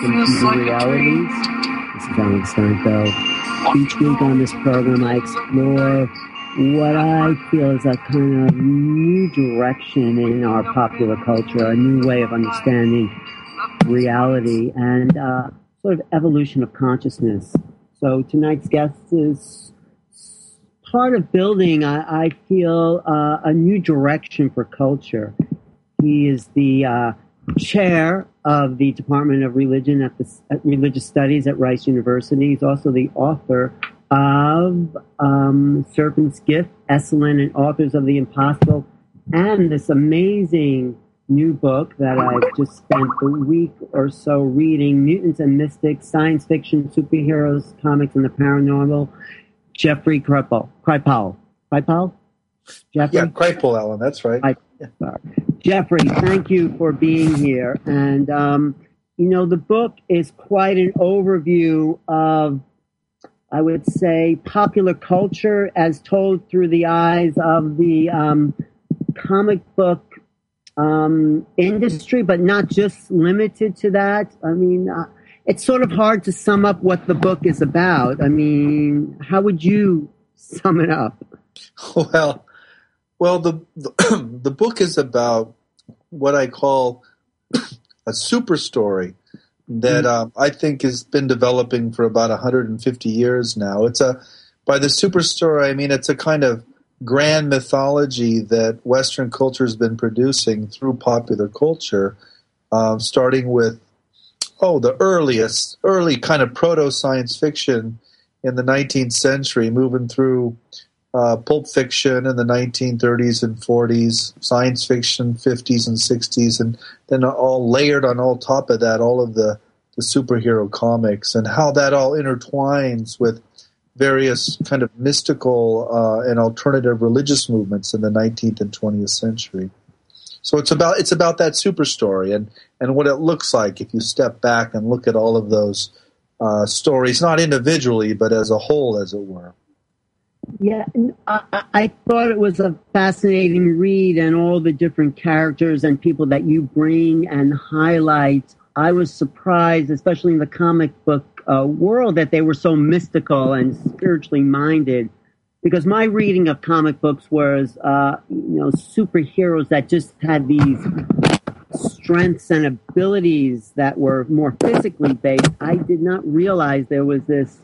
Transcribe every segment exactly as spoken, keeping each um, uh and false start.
welcome to The Realities. This is Alan Steinfeld. Each week on this program, I explore what I feel is a kind of new direction in our popular culture, a new way of understanding reality and uh, sort of evolution of consciousness. So tonight's guest is part of building, I, I feel, uh, a new direction for culture. He is the uh, chair of the Department of Religion at the at Religious Studies at Rice University. He's also the author of um, Serpent's Gift, Esalen, and Authors of the Impossible, and this amazing new book that I've just spent a week or so reading, Mutants and Mystics, Science Fiction, Superheroes, Comics, and the Paranormal, Jeffrey Kripal. Kripal. Kripal? Jeffrey? Yeah, Kripal, Alan, that's right. I, sorry. Jeffrey, thank you for being here. And, um, you know, the book is quite an overview of, I would say, popular culture as told through the eyes of the um, comic book um, industry, but not just limited to that. I mean, uh, it's sort of hard to sum up what the book is about. I mean, how would you sum it up? Well, well, the the, the book is about what I call a super story that um, I think has been developing for about one hundred fifty years now. It's a by the super story, I mean it's a kind of grand mythology that Western culture has been producing through popular culture, um, starting with oh the earliest early kind of proto science fiction in the nineteenth century, moving through uh, pulp fiction in the nineteen thirties and forties, science fiction fifties and sixties, and then all layered on all top of that all of the the superhero comics, and how that all intertwines with various kind of mystical uh, and alternative religious movements in the nineteenth and twentieth century. So it's about it's about that super story and, and what it looks like if you step back and look at all of those uh, stories, not individually, but as a whole, as it were. Yeah, I, I thought it was a fascinating read, and all the different characters and people that you bring and highlight. I was surprised, especially in the comic book uh, world, that they were so mystical and spiritually minded. Because my reading of comic books was, uh, you know, superheroes that just had these strengths and abilities that were more physically based. I did not realize there was this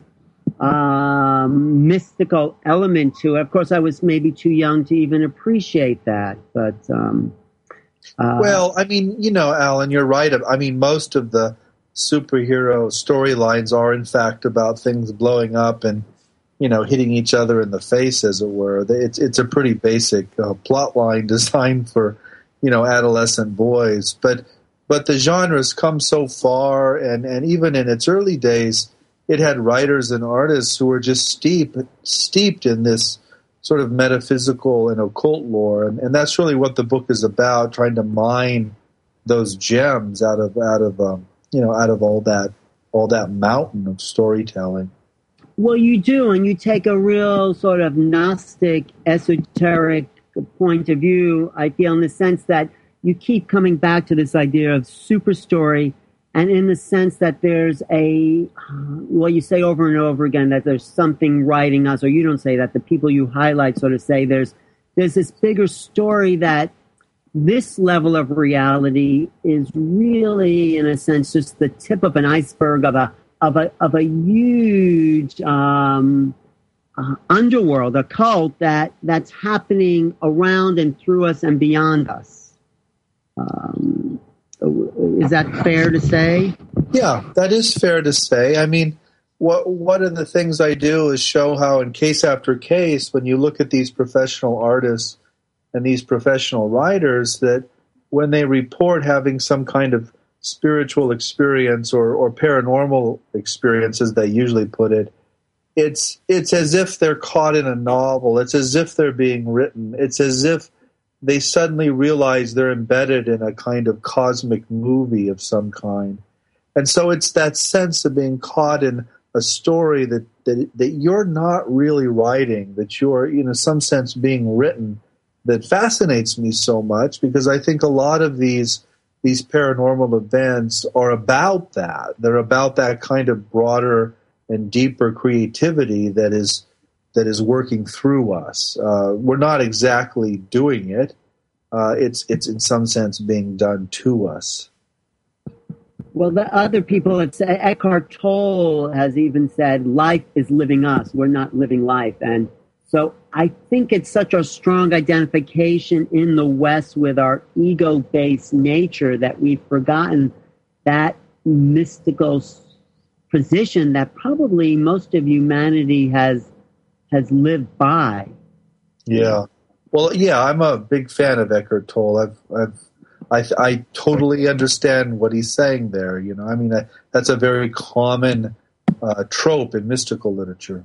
um, mystical element to it. Of course, I was maybe too young to even appreciate that, but. Um, Uh, well, I mean, you know, Alan, you're right. I mean, most of the superhero storylines are, in fact, about things blowing up and, you know, hitting each other in the face, as it were. It's it's a pretty basic uh, plot line designed for, you know, adolescent boys. But but the genre's come so far, and, and even in its early days, it had writers and artists who were just steep, steeped in this sort of metaphysical and occult lore, and, and that's really what the book is about, trying to mine those gems out of out of um, you know out of all that all that mountain of storytelling. Well, you do, and you take a real sort of Gnostic, esoteric point of view, I feel, in the sense that you keep coming back to this idea of super story, and in the sense that there's a, well, you say over and over again that there's something writing us, or you don't say that, the people you highlight sort of say there's there's this bigger story that this level of reality is really, in a sense, just the tip of an iceberg of a of a of a huge um, uh, underworld, a cult that that's happening around and through us and beyond us. Um, Is that fair to say? Yeah, that is fair to say. I mean, what one of the things I do is show how in case after case, when you look at these professional artists and these professional writers, that when they report having some kind of spiritual experience or, or paranormal experience, as they usually put it, it's it's as if they're caught in a novel. It's as if they're being written. It's as if they suddenly realize they're embedded in a kind of cosmic movie of some kind. And so it's that sense of being caught in a story that, that, that you're not really writing, that you're, in some sense, being written, that fascinates me so much, because I think a lot of these these paranormal events are about that. They're about that kind of broader and deeper creativity that is that is working through us. Uh, we're not exactly doing it. Uh, it's it's in some sense being done to us. Well, the other people, it's, Eckhart Tolle has even said, life is living us. We're not living life. And so I think it's such a strong identification in the West with our ego-based nature that we've forgotten that mystical position that probably most of humanity has has lived by. Yeah. Well, yeah, I'm a big fan of Eckhart Tolle. I've, I've I, I totally understand what he's saying there. You know, I mean, I, that's a very common uh, trope in mystical literature.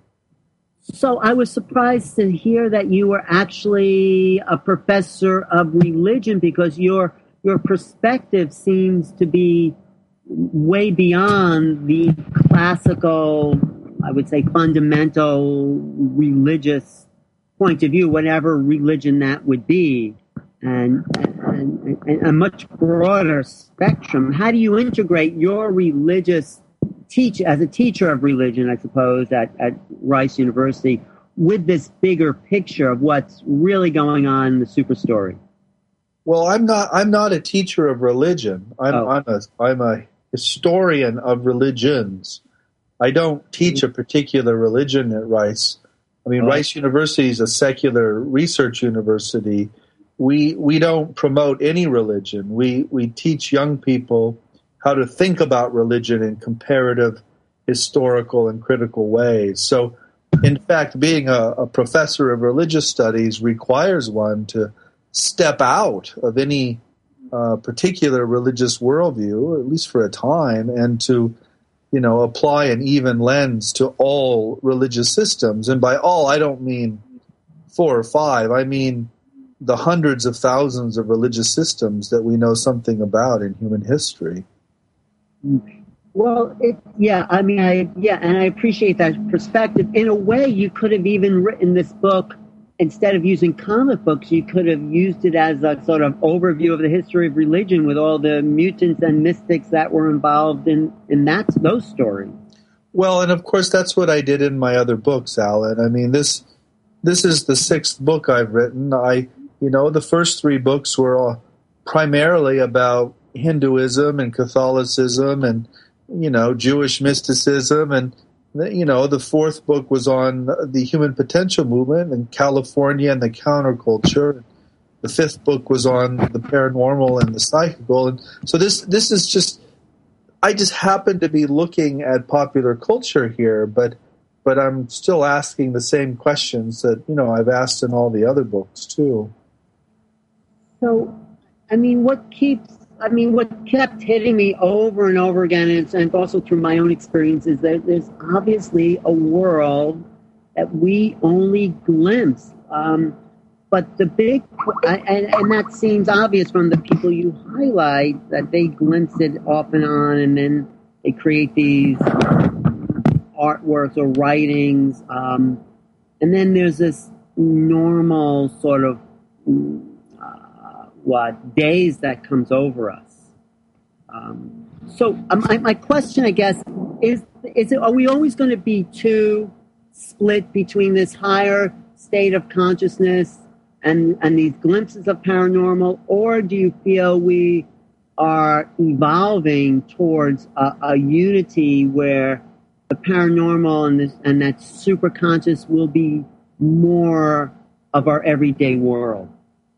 So I was surprised to hear that you were actually a professor of religion, because your your perspective seems to be way beyond the classical, I would say, fundamental religious point of view, whatever religion that would be. And, and, and a much broader spectrum. How do you integrate your religious teach as a teacher of religion, I suppose, at, at Rice University, with this bigger picture of what's really going on in the super story? Well, I'm not. I'm not a teacher of religion. I'm. Oh. I'm a. I'm a historian of religions. I don't teach a particular religion at Rice. I mean, oh. Rice University is a secular research university. We we don't promote any religion. We we teach young people how to think about religion in comparative, historical, and critical ways. So, in fact, being a, a professor of religious studies requires one to step out of any uh, particular religious worldview, at least for a time, and to, you know, apply an even lens to all religious systems. And by all, I don't mean four or five. I mean the hundreds of thousands of religious systems that we know something about in human history. Well, it, yeah, I mean, I yeah, and I appreciate that perspective. In a way, you could have even written this book, instead of using comic books, you could have used it as a sort of overview of the history of religion with all the mutants and mystics that were involved in, in that those stories. Well, and of course, that's what I did in my other books, Alan. I mean, this this is the sixth book I've written. I, you know, the first three books were all primarily about Hinduism and Catholicism and, you know, Jewish mysticism. And, you know, the fourth book was on the human potential movement in California and the counterculture. The fifth book was on the paranormal and the psychical. And so this this is just, I just happen to be looking at popular culture here, but but I'm still asking the same questions that, you know, I've asked in all the other books too. So, I mean, what keeps, I mean, what kept hitting me over and over again, and, and also through my own experience, is that there's obviously a world that we only glimpse. Um, but the big, and, and that seems obvious from the people you highlight, that they glimpse it off and on, and then they create these artworks or writings. Um, and then there's this normal sort of what days that comes over us. Um, so um, my, my question, I guess, is: is it, are we always going to be too split between this higher state of consciousness and and these glimpses of paranormal, or do you feel we are evolving towards a, a unity where the paranormal and this and that super conscious will be more of our everyday world?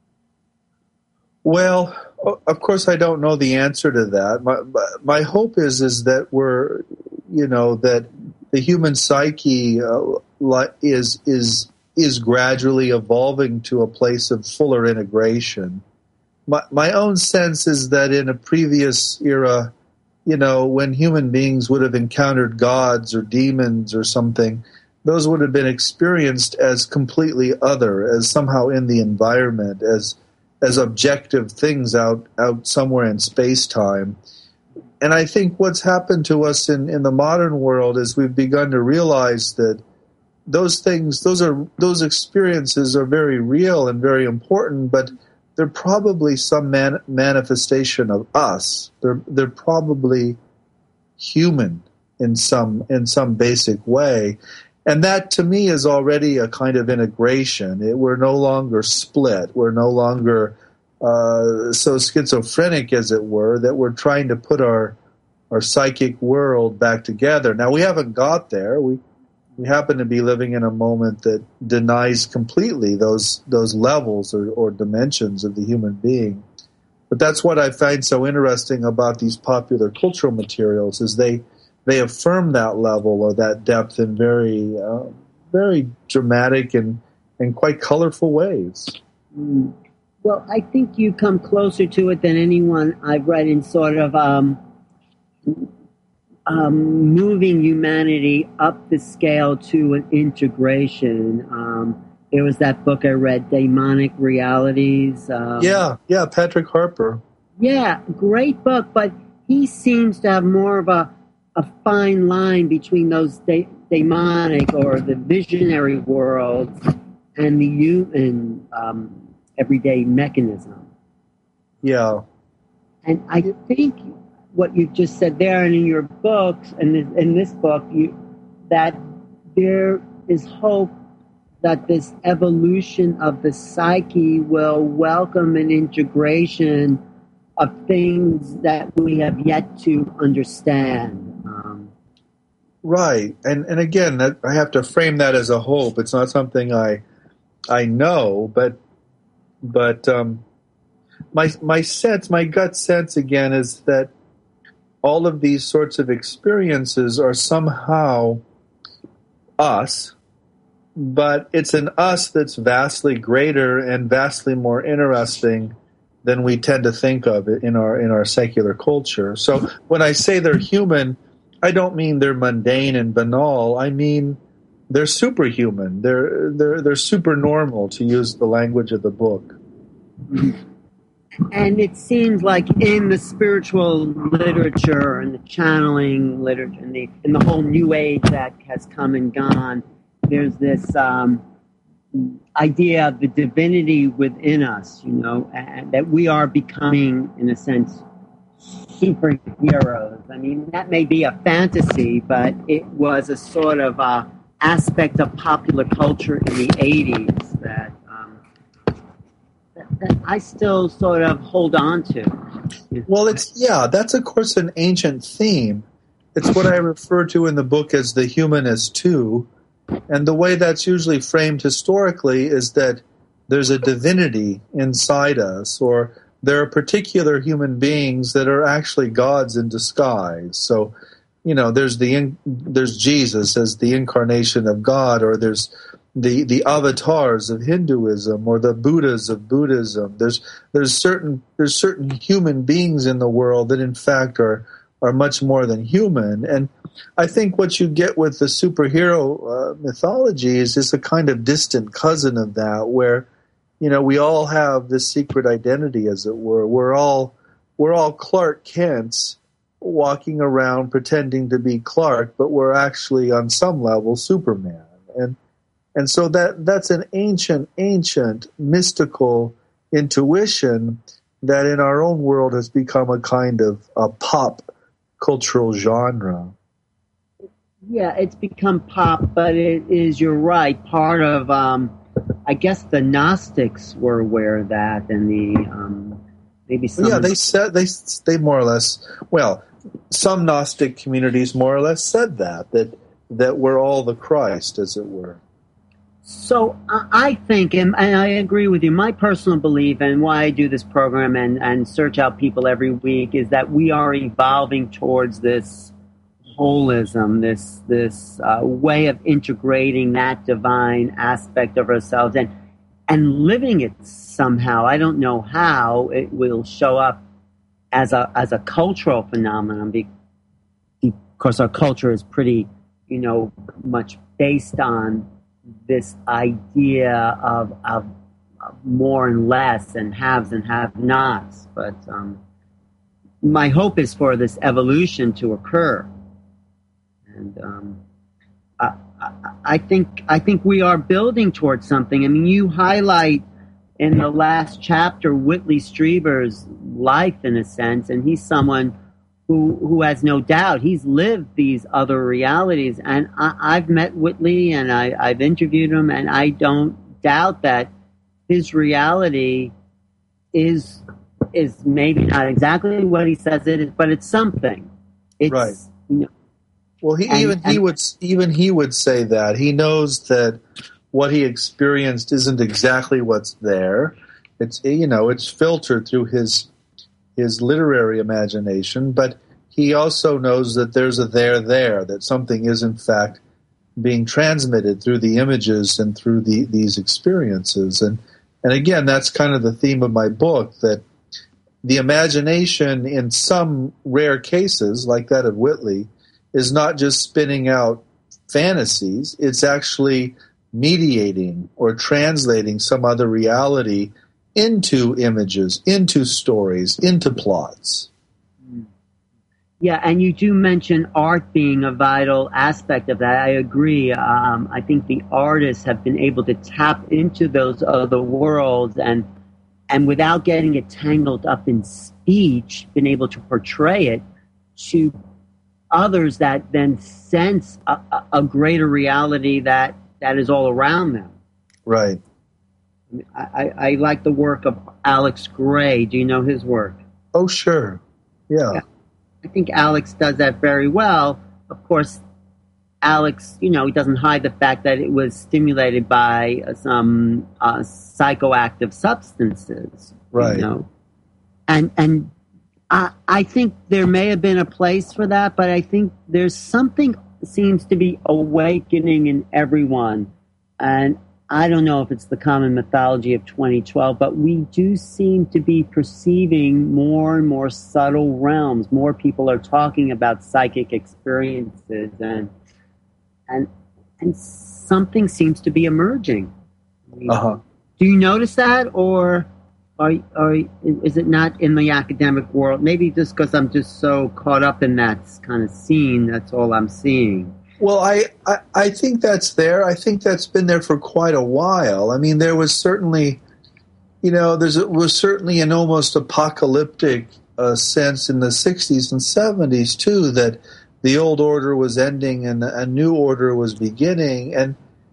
Well, of course, I don't know the answer to that. My my hope is is that we're, you know, that the human psyche uh, is is is gradually evolving to a place of fuller integration. My my own sense is that in a previous era, you know, when human beings would have encountered gods or demons or something, those would have been experienced as completely other, as somehow in the environment, as as objective things out, out somewhere in space-time. And I think what's happened to us in, in the modern world is we've begun to realize that those things, those are those experiences are very real and very important, but they're probably some man, manifestation of us. They're they're probably human in some in some basic way, and that to me is already a kind of integration. It, we're no longer split. We're no longer uh, so schizophrenic, as it were, that we're trying to put our our psychic world back together. Now, we haven't got there. We we happen to be living in a moment that denies completely those those levels or, or dimensions of the human being. But that's what I find so interesting about these popular cultural materials, is they they affirm that level or that depth in very uh, very dramatic and, and quite colorful ways. Mm. Well, I think you come closer to it than anyone I've read in sort of um, um, moving humanity up the scale to an integration. Um, there was that book I read, Demonic Realities. Um, yeah, yeah, Patrick Harper. Yeah, great book, but he seems to have more of a, a fine line between those de- demonic or the visionary worlds and the human um, everyday mechanism. Yeah. And I think what you just said there and in your books and in this book, you, that there is hope that this evolution of the psyche will welcome an integration of things that we have yet to understand. Um, right. And and again, that, I have to frame that as a hope. It's not something I I know, but but um, my my sense, my gut sense again is that all of these sorts of experiences are somehow us, but it's an us that's vastly greater and vastly more interesting than we tend to think of it in our in our secular culture. So when I say they're human, I don't mean they're mundane and banal. I mean they're superhuman. They're they're they're super normal, to use the language of the book. And it seems like in the spiritual literature and the channeling literature and the in the whole new age that has come and gone, there's this um, idea of the divinity within us, you know, and that we are becoming, in a sense, superheroes. I mean, that may be a fantasy, but it was a sort of uh, aspect of popular culture in the eighties that, um, that, that I still sort of hold on to. Well, it's, yeah, that's, of course, an ancient theme. It's what I refer to in the book as the human as two. And the way that's usually framed historically is that there's a divinity inside us, or there are particular human beings that are actually gods in disguise. So, you know, there's the there's Jesus as the incarnation of God, or there's the the avatars of Hinduism, or the Buddhas of Buddhism. There's there's certain there's certain human beings in the world that in fact are are much more than human. And I think what you get with the superhero uh, mythology is just a kind of distant cousin of that, where, you know, we all have this secret identity, as it were. We're all we're all Clark Kents walking around pretending to be Clark, but we're actually on some level Superman. And and so that that's an ancient, ancient mystical intuition that in our own world has become a kind of a pop cultural genre. Yeah, it's become pop, but it is, you're right, part of, um, I guess the Gnostics were aware of that, and the, um, maybe some... Yeah, they said, they, they more or less, well, some Gnostic communities more or less said that, that, that we're all the Christ, as it were. So I think, and I agree with you, my personal belief and why I do this program and, and search out people every week is that we are evolving towards this holism, this this uh, way of integrating that divine aspect of ourselves and and living it somehow. I don't know how it will show up as a as a cultural phenomenon, because our culture is pretty, you know, much based on this idea of, of, of more and less and haves and have-nots. But um, my hope is for this evolution to occur. And um, I, I, I think I think we are building towards something. I mean, you highlight in the last chapter Whitley Strieber's life, in a sense, and he's someone who who has no doubt he's lived these other realities. And I, I've met Whitley and I, I've interviewed him, and I don't doubt that his reality is is maybe not exactly what he says it is, but it's something. It's, right. You know, well, he, and, even and, he would even he would say that he knows that what he experienced isn't exactly what's there. It's you know it's filtered through his his literary imagination, but he also knows that there's a there there, that something is in fact being transmitted through the images and through the, these experiences. And and again, that's kind of the theme of my book, that the imagination in some rare cases, like that of Whitley, is not just spinning out fantasies, it's actually mediating or translating some other reality into images, into stories, into plots. Yeah, and you do mention art being a vital aspect of that. I agree. Um, I think the artists have been able to tap into those other worlds and and without getting it tangled up in speech, been able to portray it to others that then sense a, a greater reality that, that is all around them. Right. I, I, I like the work of Alex Gray. Do you know his work? Oh, sure. Yeah. yeah. I think Alex does that very well. Of course, Alex, you know, he doesn't hide the fact that it was stimulated by uh, some uh, psychoactive substances. Right. You know? And and I, I think there may have been a place for that, but I think there's something seems to be awakening in everyone. And I don't know if it's the common mythology of twenty twelve, but we do seem to be perceiving more and more subtle realms. More people are talking about psychic experiences, and and and something seems to be emerging. Uh-huh. Do you notice that, or are, are is it not in the academic world? Maybe just because I'm just so caught up in that kind of scene, that's all I'm seeing. Well, I, I, I think that's there. I think that's been there for quite a while. I mean, there was certainly, you know, there was certainly an almost apocalyptic uh, sense in the sixties and seventies, too, that the old order was ending and a new order was beginning. And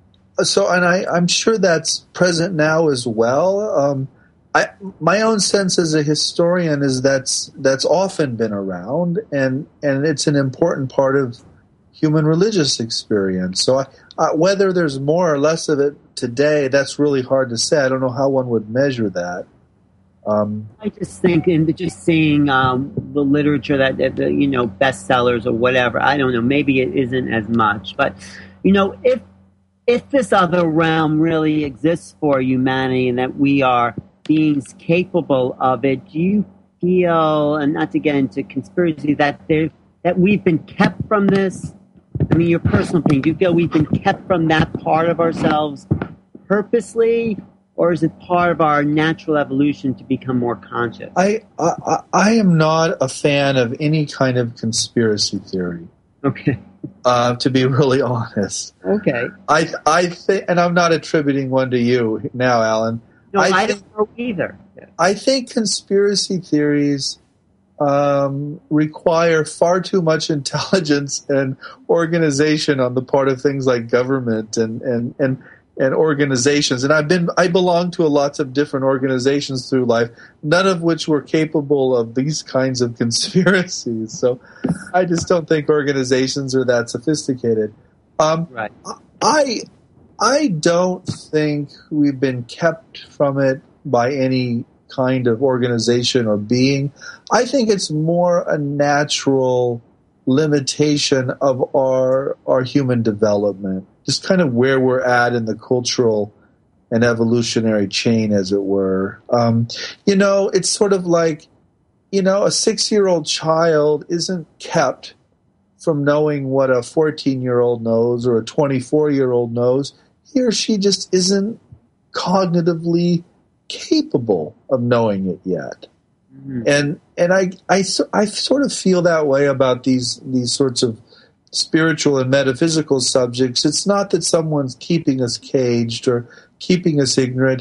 so, and I, I'm sure that's present now as well. Um, I, my own sense as a historian is that's that's often been around, and, and it's an important part of human religious experience. So I, uh, whether there's more or less of it today, that's really hard to say. I don't know how one would measure that. Um, I just think, in just seeing um, the literature that, that the, you know, bestsellers or whatever, I don't know, maybe it isn't as much. But, you know, if if this other realm really exists for humanity and that we are beings capable of it, do you feel, and not to get into conspiracy, that there that we've been kept from this? I mean, your personal opinion, do you feel we've been kept from that part of ourselves purposely, or is it part of our natural evolution to become more conscious? I, I I am not a fan of any kind of conspiracy theory. Okay. Uh, to be really honest. Okay. I I think, and I'm not attributing one to you now, Alan. No, I, I think, don't know either. I think conspiracy theories um, require far too much intelligence and organization on the part of things like government and, and, and, and organizations. And I've been, I belong to a lots of different organizations through life, none of which were capable of these kinds of conspiracies. So I just don't think organizations are that sophisticated. Um, right. I, I don't think we've been kept from it by any kind of organization or being. I think it's more a natural limitation of our our human development, just kind of where we're at in the cultural and evolutionary chain, as it were. Um, you know, it's sort of like, you know, a six-year-old child isn't kept from knowing what a fourteen-year-old knows or a twenty-four-year-old knows. He or she just isn't cognitively capable of knowing it yet. Mm-hmm. And and I, I, I sort of feel that way about these these sorts of spiritual and metaphysical subjects. It's not that someone's keeping us caged or keeping us ignorant.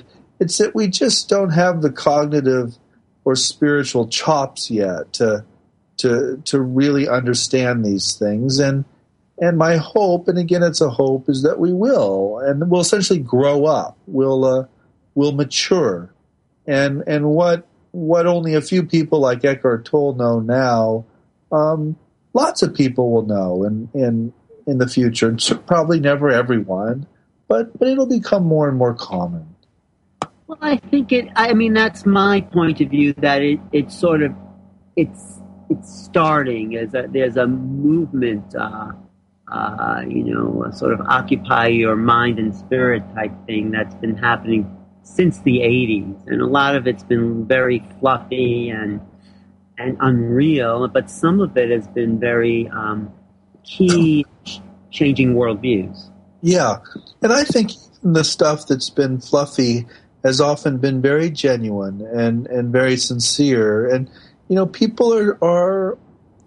it's that we just don't have the cognitive or spiritual chops yet to to to really understand these things. And and my hope, and again it's a hope, is that we will, and we'll essentially grow up. We'll uh, we'll mature, and and what what only a few people like Eckhart Tolle know now, um, lots of people will know in in in the future. Probably never everyone, but but it'll become more and more common. Well, I think it. I mean, that's my point of view. That it it's sort of it's it's starting as a there's a movement. Uh, Uh, you know, a sort of occupy your mind and spirit type thing that's been happening since the eighties. And a lot of it's been very fluffy and and unreal, but some of it has been very um, key changing worldviews. Yeah, and I think the stuff that's been fluffy has often been very genuine and, and very sincere. And, you know, people are... are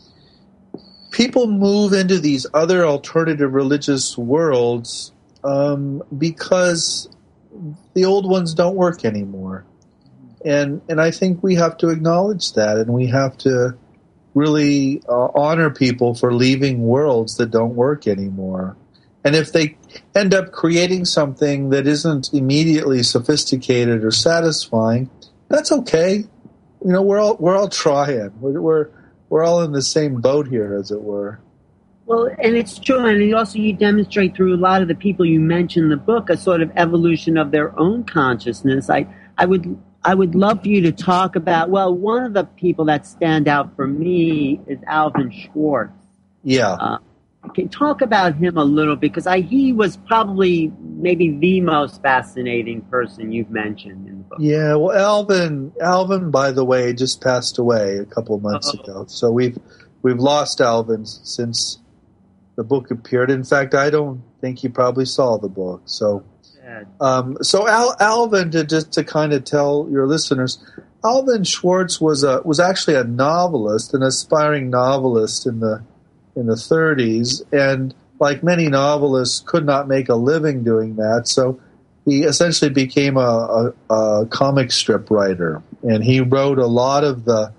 People move into these other alternative religious worlds um, because the old ones don't work anymore. And and I think we have to acknowledge that, and we have to really uh, honor people for leaving worlds that don't work anymore. And if they end up creating something that isn't immediately sophisticated or satisfying, that's okay. You know, we're all we're all trying. We're, we're We're all in the same boat here, as it were. Well, and it's true, and also you demonstrate through a lot of the people you mention in the book a sort of evolution of their own consciousness. I, I would, I would love for you to talk about. Well, one of the people that stand out for me is Alvin Schwartz. Yeah. Uh, can talk about him a little, because I he was probably maybe the most fascinating person you've mentioned in the book. Yeah, well, Alvin, Alvin, by the way, just passed away a couple of months oh. ago. So we've we've lost Alvin since the book appeared. In fact, I don't think he probably saw the book. So, um, so Al, Alvin, to just to kind of tell your listeners, Alvin Schwartz was a was actually a novelist, an aspiring novelist in the in the thirties, and like many novelists, could not make a living doing that. So he essentially became a, a, a comic strip writer, and he wrote a lot of the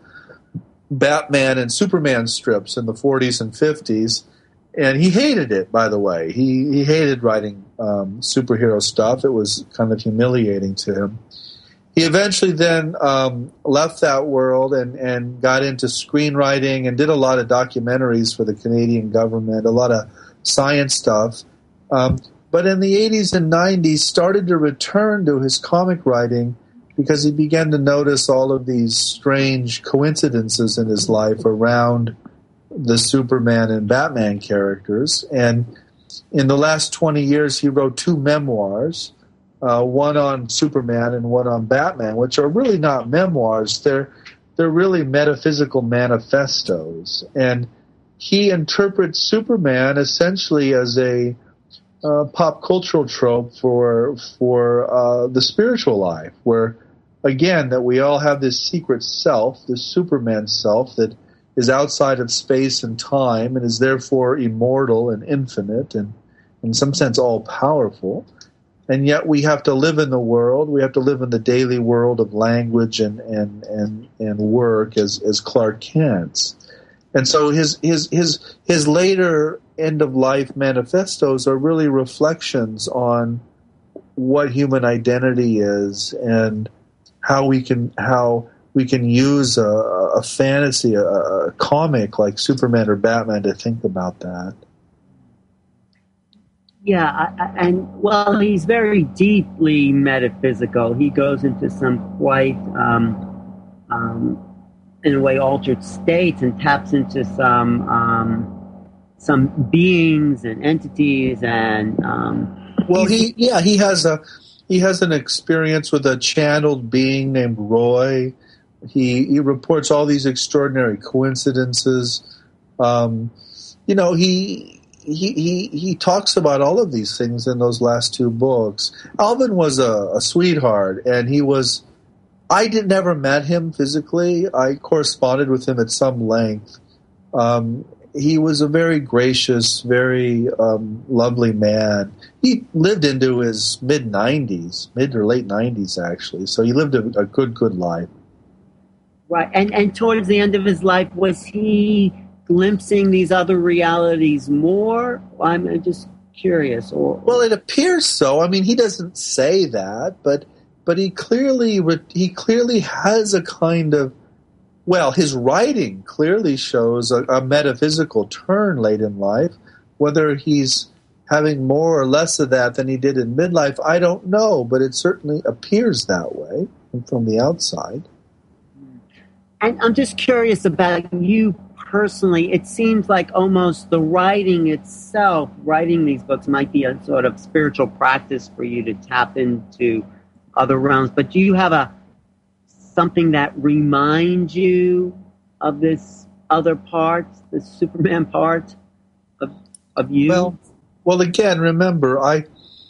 Batman and Superman strips in the forties and fifties, and he hated it, by the way. He, he hated writing um, superhero stuff. It was kind of humiliating to him. He eventually then um, left that world and, and got into screenwriting and did a lot of documentaries for the Canadian government, a lot of science stuff. Um, but in the eighties and nineties, started to return to his comic writing because he began to notice all of these strange coincidences in his life around the Superman and Batman characters. And in the last twenty years, he wrote two memoirs. Uh, one on Superman and one on Batman, which are really not memoirs. They're they're really metaphysical manifestos. And he interprets Superman essentially as a uh, pop cultural trope for for uh, the spiritual life, where, again, that we all have this secret self, this Superman self that is outside of space and time and is therefore immortal and infinite and, in some sense, all-powerful. And yet we have to live in the world. We have to live in the daily world of language and and and, and work as, as Clark Kent's. And so his his his his later end of life manifestos are really reflections on what human identity is and how we can how we can use a, a fantasy, a, a comic like Superman or Batman to think about that. Yeah, I, I, and well, he's very deeply metaphysical. He goes into some quite, um, um, in a way, altered states and taps into some um, some beings and entities. And um, well, he yeah he has a he has an experience with a channeled being named Roy. He he reports all these extraordinary coincidences. Um, you know he. He, he he talks about all of these things in those last two books. Alvin was a, a sweetheart, and he was. I did never met him physically. I corresponded with him at some length. Um, he was a very gracious, very um, lovely man. He lived into his mid nineties, mid or late nineties, actually. So he lived a, a good, good life. Right. And and towards the end of his life, was he glimpsing these other realities more? I'm just curious. Or well, it appears so. I mean, he doesn't say that, but but he clearly he clearly has a kind of, well, his writing clearly shows a, a metaphysical turn late in life. Whether he's having more or less of that than he did in midlife, I don't know, but it certainly appears that way from the outside. And I'm just curious about you personally. It seems like almost the writing itself, writing these books, might be a sort of spiritual practice for you to tap into other realms. But do you have a something that reminds you of this other part, the Superman part of of you? Well, well, again, remember, I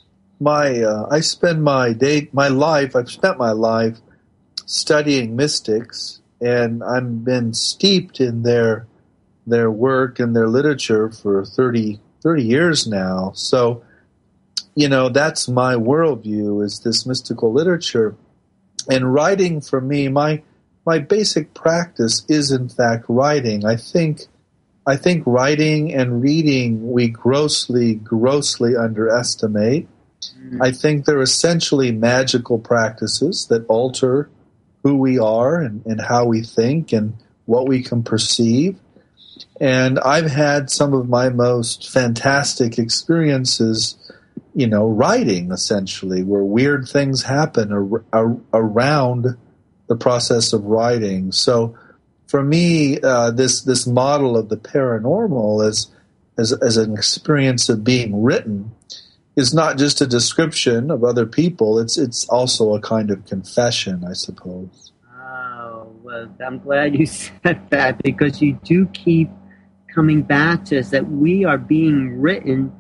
my uh, I spend my day, my life. I've spent my life studying mystics. And I've been steeped in their their work and their literature for thirty, thirty years now. So, you know, that's my worldview, is this mystical literature. And writing for me, my my basic practice is in fact writing. I think I think writing and reading we grossly, grossly underestimate. Mm. I think they're essentially magical practices that alter who we are and, and how we think and what we can perceive. And I've had some of my most fantastic experiences, you know, writing, essentially, where weird things happen ar- ar- around the process of writing. So for me, uh, this this model of the paranormal as, as as an experience of being written is not just a description of other people. It's it's also a kind of confession, I suppose. Oh, well, I'm glad you said that, because you do keep coming back to us that we are being written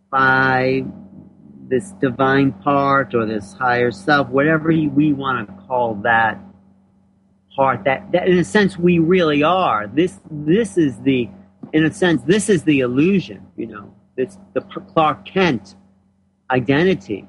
by this divine part or this higher self, whatever we want to call that part, that, that in a sense we really are. This this is the, in a sense, this is the illusion, you know, this the Clark Kent identity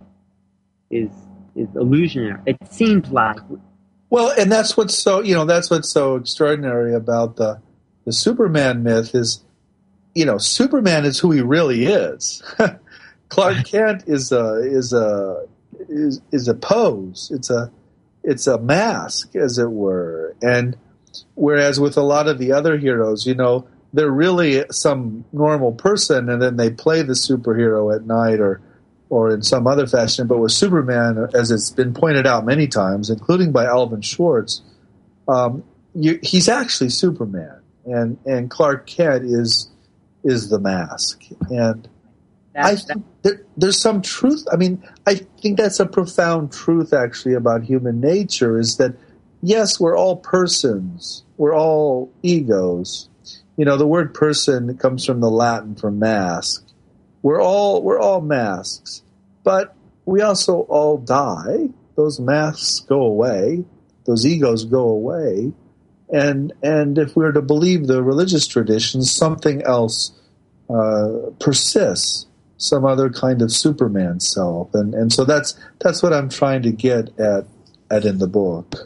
is is illusionary. It seems like. Well, and that's what's so you know that's what's so extraordinary about the the Superman myth is, you know, Superman is who he really is. Clark Kent is a is a is is a pose. It's a it's a mask, as it were. And whereas with a lot of the other heroes, you know, they're really some normal person, and then they play the superhero at night or. or in some other fashion. But with Superman, as it's been pointed out many times, including by Alvin Schwartz, um, you, he's actually Superman, and and Clark Kent is is the mask. And I think there, there's some truth. I mean, I think that's a profound truth, actually, about human nature, is that, yes, we're all persons. We're all egos. You know, the word person comes from the Latin for mask. We're all we're all masks, but we also all die. Those masks go away. Those egos go away. And and if we were to believe the religious traditions, something else uh, persists, some other kind of Superman self. And and so that's that's what I'm trying to get at at in the book.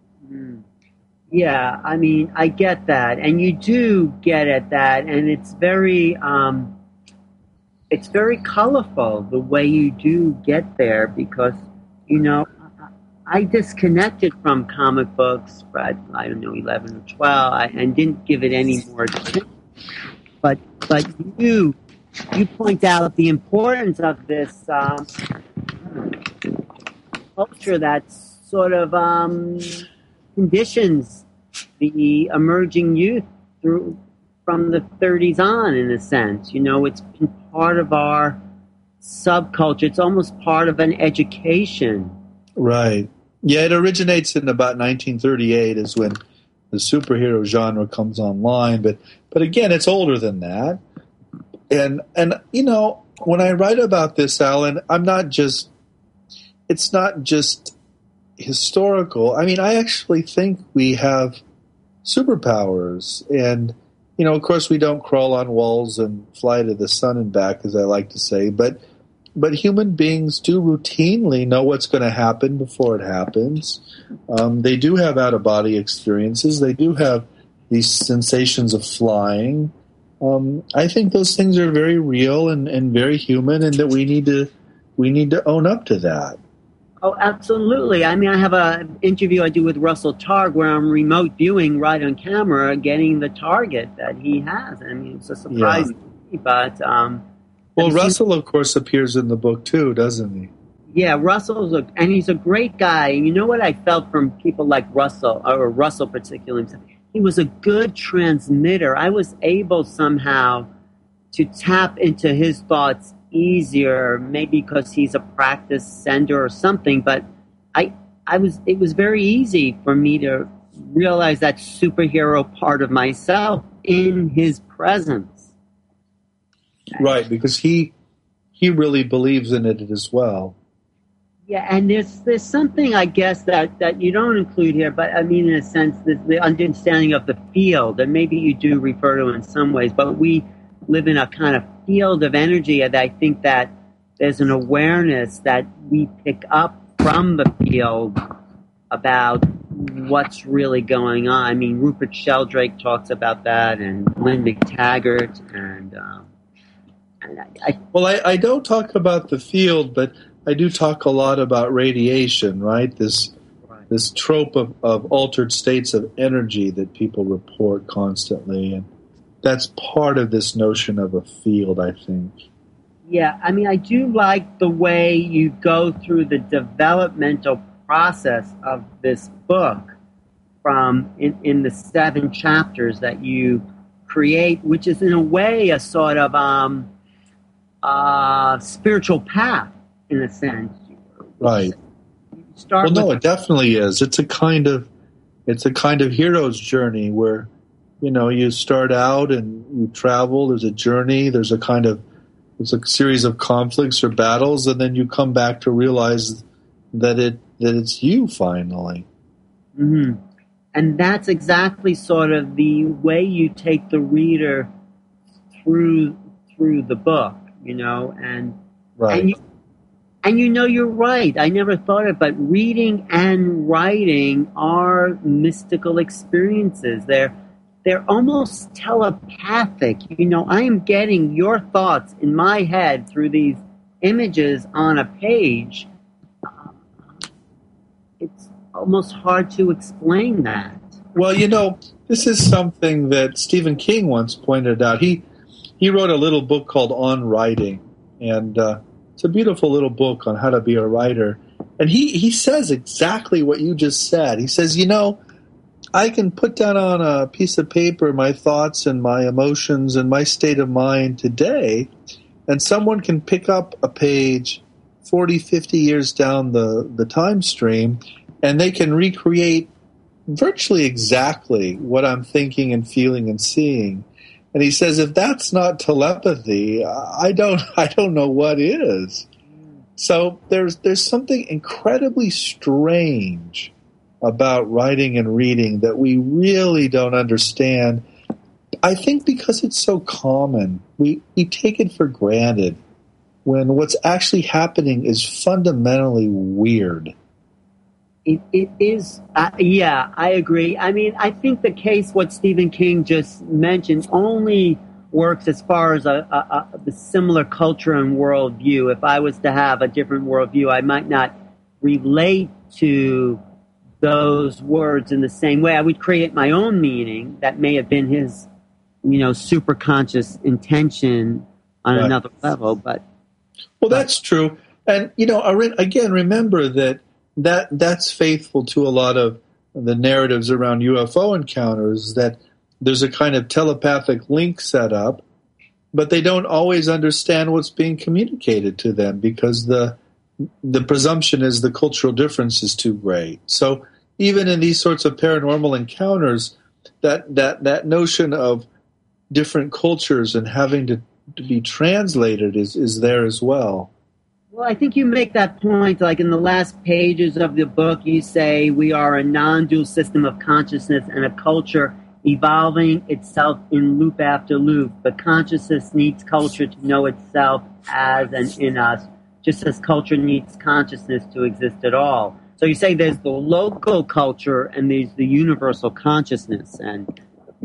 Yeah, I mean, I get that, and you do get at that, and it's very. Um, It's very colorful the way you do get there, because, you know, I disconnected from comic books for, I don't know, eleven or twelve, and didn't give it any more attention. But, but you, you point out the importance of this um, culture that sort of um, conditions the emerging youth through from the thirties on, in a sense. You know, it's been part of our subculture. It's almost part of an education. Right. Yeah, it originates in about nineteen thirty-eight is when the superhero genre comes online. But but again, it's older than that. And, and you know, when I write about this, Alan, I'm not just, it's not just historical. I mean, I actually think we have superpowers. And you know, of course, we don't crawl on walls and fly to the sun and back, as I like to say, but but human beings do routinely know what's going to happen before it happens. Um, they do have out-of-body experiences. They do have these sensations of flying. Um, I think those things are very real and, and very human, and that we need to we need to own up to that. Oh, absolutely. I mean, I have an interview I do with Russell Targ where I'm remote viewing right on camera, getting the target that he has. I mean, it's a surprise, yeah. but um, well, Russell, of course, appears in the book too, doesn't he? Yeah, Russell's a, and he's a great guy. And you know what I felt from people like Russell, or Russell particularly, he was a good transmitter. I was able somehow to tap into his thoughts easier, maybe because he's a practice sender or something. But I, I was, it was very easy for me to realize that superhero part of myself in his presence. Right, because he he really believes in it as well. Yeah, and there's there's something, I guess, that, that you don't include here, but I mean, in a sense, the, the understanding of the field, and maybe you do refer to it in some ways, but we live in a kind of field of energy, and I think that there's an awareness that we pick up from the field about what's really going on. I mean, Rupert Sheldrake talks about that, and Lynn McTaggart, and... Um, and I, I, well, I, I don't talk about the field, but I do talk a lot about radiation, right? This right. this trope of, of altered states of energy that people report constantly, and that's part of this notion of a field, I think. Yeah, I mean, I do like the way you go through the developmental process of this book from in, in the seven chapters that you create, which is in a way a sort of um, uh, spiritual path, in a sense. Right. Start well, no, with- it definitely is. It's a kind of, it's a kind of hero's journey where, you know, you start out and you travel. There's a journey. There's a kind of, there's a series of conflicts or battles, and then you come back to realize that it that it's you finally. Mm-hmm. And that's exactly sort of the way you take the reader through through the book, you know, and right. And you, and you know, you're right. I never thought of it, but reading and writing are mystical experiences. They're they're almost telepathic. You know, I am getting your thoughts in my head through these images on a page. It's almost hard to explain that. Well, you know, this is something that Stephen King once pointed out. He he wrote a little book called On Writing, and uh, it's a beautiful little book on how to be a writer. And he, he says exactly what you just said. He says, you know, I can put down on a piece of paper my thoughts and my emotions and my state of mind today, and someone can pick up a page forty, fifty years down the, the time stream, and they can recreate virtually exactly what I'm thinking and feeling and seeing. And he says, if that's not telepathy, I don't I don't know what is. So there's there's something incredibly strange about writing and reading that we really don't understand. I think because it's so common, we, we take it for granted when what's actually happening is fundamentally weird. It, it is, uh, yeah, I agree. I mean, I think the case, what Stephen King just mentioned, only works as far as a, a, a the similar culture and worldview. If I was to have a different worldview, I might not relate to those words in the same way. I would create my own meaning that may have been his, you know, super conscious intention on right. another level. But well, that's true. And, you know, again, remember that That that's faithful to a lot of the narratives around U F O encounters, that there's a kind of telepathic link set up, but they don't always understand what's being communicated to them because the the presumption is the cultural difference is too great. So even in these sorts of paranormal encounters, that that, that notion of different cultures and having to, to be translated is, is there as well. Well, I think you make that point, like in the last pages of the book, you say we are a non-dual system of consciousness and a culture evolving itself in loop after loop. But consciousness needs culture to know itself as and in us, just as culture needs consciousness to exist at all. So you say there's the local culture and there's the universal consciousness, and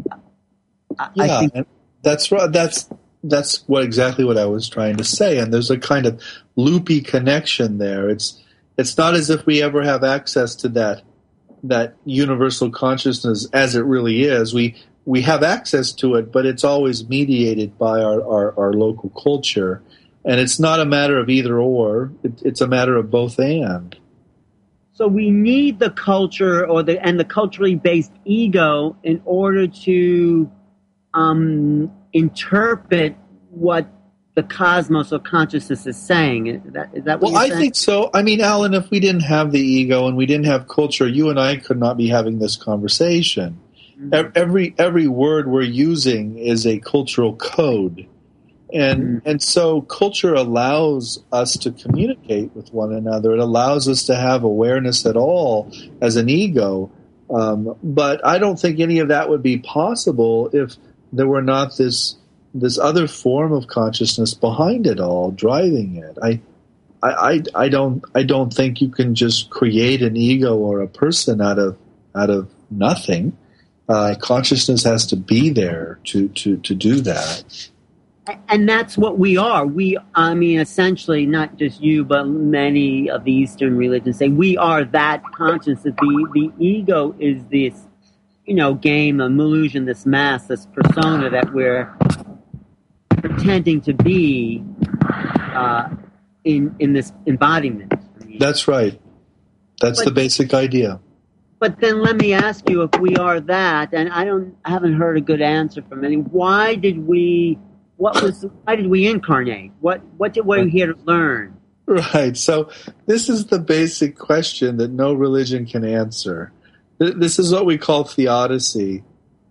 I, yeah, I think that's right. That's that's what exactly what I was trying to say. And there's a kind of loopy connection there. It's it's not as if we ever have access to that that universal consciousness as it really is. We we have access to it, but it's always mediated by our, our, our local culture. And it's not a matter of either or. It, it's a matter of both and. So we need the culture or the and the culturally based ego in order to um, interpret what the cosmos or consciousness is saying. Is that, is that what well, you're saying? I think so. I mean, Alan, if we didn't have the ego and we didn't have culture, you and I could not be having this conversation. Mm-hmm. Every every word we're using is a cultural code. And mm-hmm. and so culture allows us to communicate with one another. It allows us to have awareness at all as an ego. Um, but I don't think any of that would be possible if there were not this this other form of consciousness behind it all, driving it. I, I, I, I don't I don't think you can just create an ego or a person out of out of nothing. Uh, consciousness has to be there to, to, to do that. And that's what we are. We, I mean, essentially, not just you, but many of the Eastern religions say we are that consciousness. The the ego is this, you know, game, an illusion, this mask, this persona that we're pretending to be uh, in in this embodiment. I mean, that's right. That's but, the basic idea. But then let me ask you, if we are that, and I don't, I haven't heard a good answer from any. Why did we? What was? Why did we incarnate? What? What did we here to learn? Right. So this is the basic question that no religion can answer. This is what we call theodicy.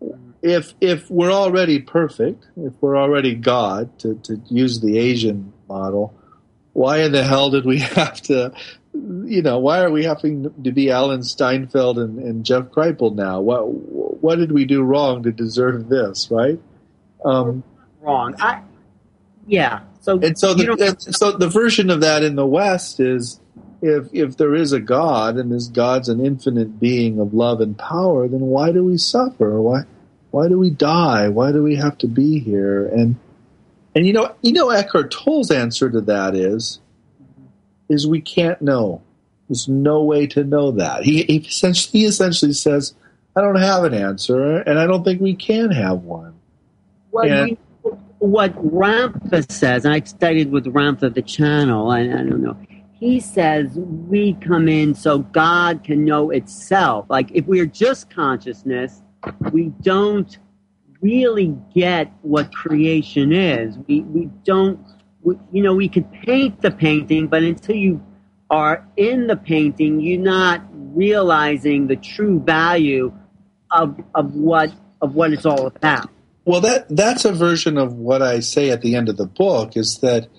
If if we're already perfect, if we're already God, to, to use the Asian model, why in the hell did we have to? You know, why are we having to be Alan Steinfeld and, and Jeff Kripal now? What what did we do wrong to deserve this? Right. Um, Wrong. I, yeah. So and so the and so the version of that in the West is if if there is a God and this God's an infinite being of love and power, then why do we suffer? Why why do we die? Why do we have to be here? And and you know you know Eckhart Tolle's answer to that is is we can't know. There's no way to know that. He, he essentially he essentially says, I don't have an answer, and I don't think we can have one. Well, and, we, what Ramtha says, and I studied with Ramtha the channel, and I don't know, he says we come in so God can know itself. Like if we're just consciousness, we don't really get what creation is. We we don't, we, you know, we could paint the painting, but until you are in the painting, you're not realizing the true value of of what of what it's all about. Well, that that's a version of what I say at the end of the book, is that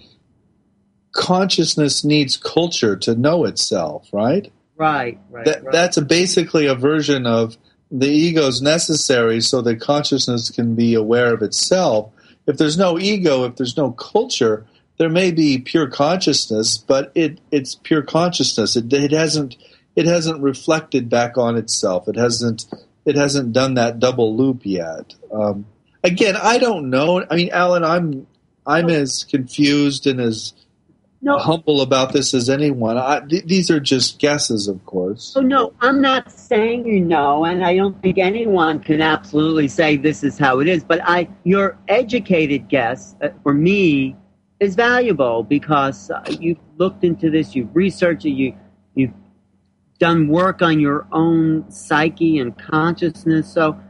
consciousness needs culture to know itself, right? Right, right. That, right. That's a, basically a version of the ego is necessary so that consciousness can be aware of itself. If there's no ego, if there's no culture, there may be pure consciousness, but it, it's pure consciousness. It, it hasn't it hasn't reflected back on itself. It hasn't it hasn't done that double loop yet. Um, Again, I don't know. I mean, Alan, I'm I'm no. as confused and as no. humble about this as anyone. I, th- these are just guesses, of course. Oh, no, I'm not saying you know, and I don't think anyone can absolutely say this is how it is. But I, your educated guess, uh, for me, is valuable because uh, you've looked into this, you've researched it, you, you've done work on your own psyche and consciousness. So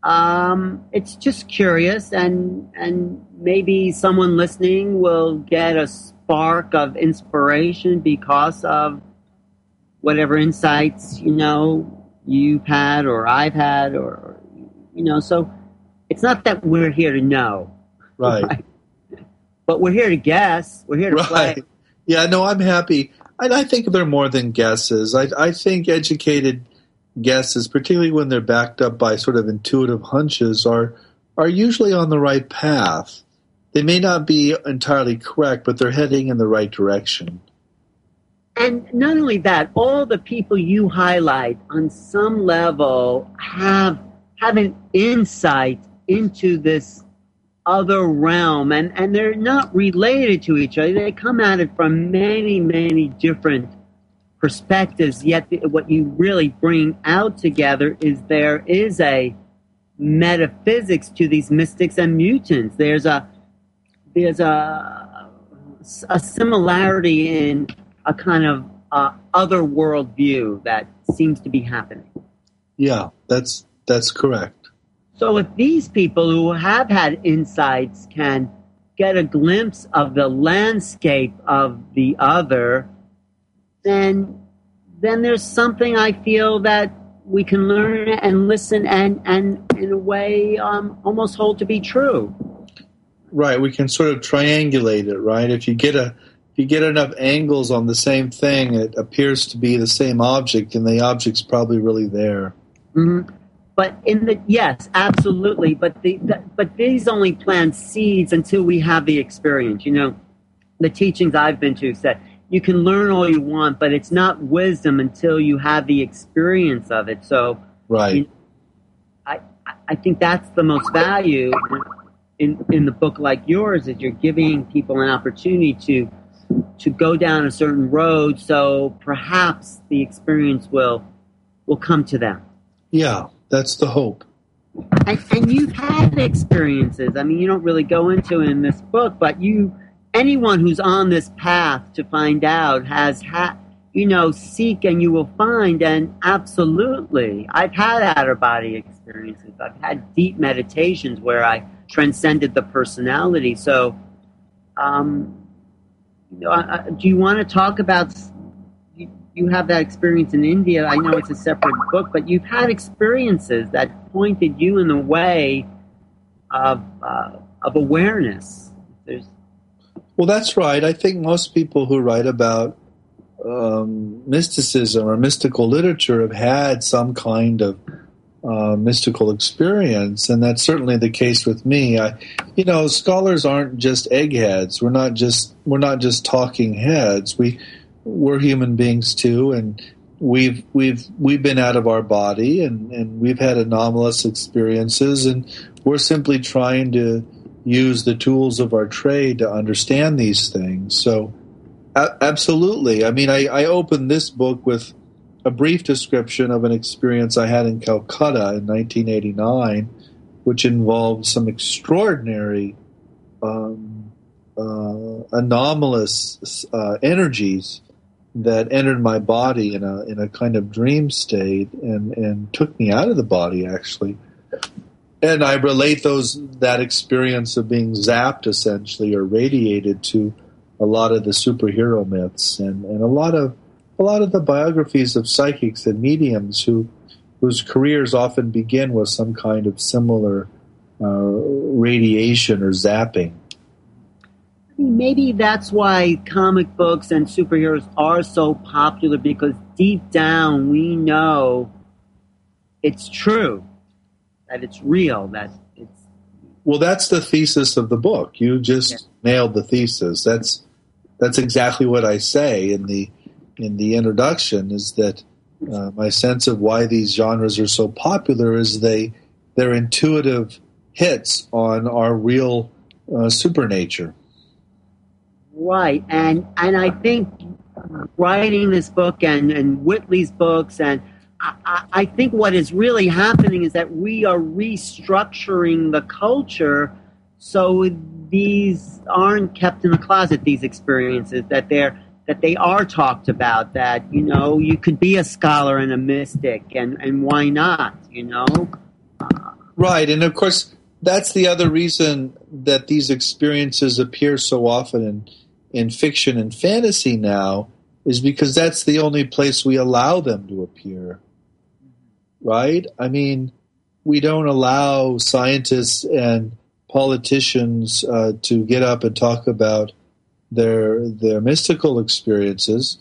Um, it's just curious, and and maybe someone listening will get a spark of inspiration because of whatever insights, you know, you've had or I've had, or, you know, so it's not that we're here to know. Right. right? But we're here to guess. We're here to right. play. Yeah, no, I'm happy. I, I think they're more than guesses. I, I think educated guesses, particularly when they're backed up by sort of intuitive hunches, are are usually on the right path. They may not be entirely correct, but they're heading in the right direction. And not only that, all the people you highlight on some level have have an insight into this other realm, and, and they're not related to each other. They come at it from many, many different perspectives, yet what you really bring out together is there is a metaphysics to these mystics and mutants. There's a there's a, a similarity in a kind of uh, other world view that seems to be happening. Yeah, that's that's correct. So if these people who have had insights can get a glimpse of the landscape of the other, then then there's something I feel that we can learn and listen and, and in a way um, almost hold to be true. Right, we can sort of triangulate it, right? If you get a if you get enough angles on the same thing, it appears to be the same object, and the object's probably really there. Mm-hmm. But in the yes, absolutely. But the, the but these only plant seeds until we have the experience. You know, the teachings I've been to said you can learn all you want, but it's not wisdom until you have the experience of it. So, right. You know, I I think that's the most value in in the book like yours is you're giving people an opportunity to to go down a certain road. So perhaps the experience will will come to them. Yeah. That's the hope. And, and you've had experiences. I mean, you don't really go into it in this book, but you, anyone who's on this path to find out has had, you know, seek and you will find. And absolutely, I've had outer body experiences. I've had deep meditations where I transcended the personality. So, um, you know, I, I, do you want to talk about? You have that experience in India. I know it's a separate book, but you've had experiences that pointed you in the way of uh, of awareness. There's... Well, that's right. I think most people who write about um, mysticism or mystical literature have had some kind of uh, mystical experience, and that's certainly the case with me. I, you know, scholars aren't just eggheads. We're not just we're not just talking heads. We We're human beings too, and we've we've we've been out of our body, and, and we've had anomalous experiences, and we're simply trying to use the tools of our trade to understand these things. So, a- absolutely. I mean, I, I opened this book with a brief description of an experience I had in Calcutta in nineteen eighty-nine, which involved some extraordinary um, uh, anomalous uh, energies that entered my body in a in a kind of dream state and, and took me out of the body, actually. And I relate those that experience of being zapped, essentially, or radiated to a lot of the superhero myths and, and a lot of a lot of the biographies of psychics and mediums who whose careers often begin with some kind of similar uh, radiation or zapping. Maybe that's why comic books and superheroes are so popular, because deep down we know it's true, that it's real, that it's... Well, that's the thesis of the book. You just yeah. nailed the thesis. That's that's exactly what I say in the in the introduction, is that uh, my sense of why these genres are so popular is they they're intuitive hits on our real uh, supernature. Right, and and I think writing this book and, and Whitley's books, and I, I think what is really happening is that we are restructuring the culture so these aren't kept in the closet, these experiences, that they're that they are talked about, that, you know, you could be a scholar and a mystic, and, and why not, you know? Uh, right, and of course, that's the other reason that these experiences appear so often in in fiction and fantasy now, is because that's the only place we allow them to appear, right? I mean, we don't allow scientists and politicians uh, to get up and talk about their their mystical experiences,